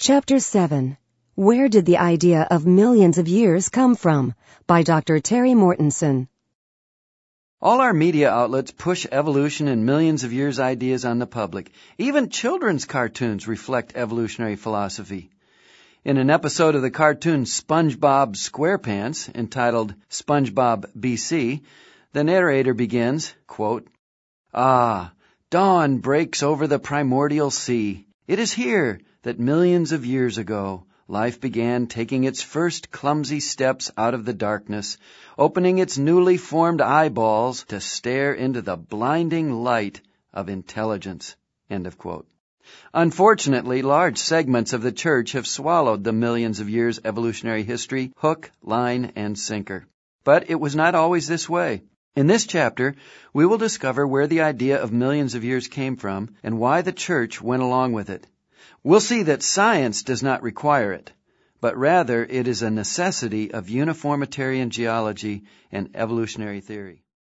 Chapter 7. Where did the idea of millions of years come from? By Dr. Terry Mortensen. All our media outlets push evolution and millions of years ideas on the public. Even children's cartoons reflect evolutionary philosophy. In an episode of the cartoon SpongeBob SquarePants, entitled SpongeBob BC, the narrator begins, quote, "Ah, dawn breaks over the primordial sea. It is here that millions of years ago, life began taking its first clumsy steps out of the darkness, opening its newly formed eyeballs to stare into the blinding light of intelligence." End of quote. Unfortunately, large segments of the church have swallowed the millions of years evolutionary history hook, line, and sinker. But it was not always this way. In this chapter, we will discover where the idea of millions of years came from and why the church went along with it. We'll see that science does not require it, but rather it is a necessity of uniformitarian geology and evolutionary theory.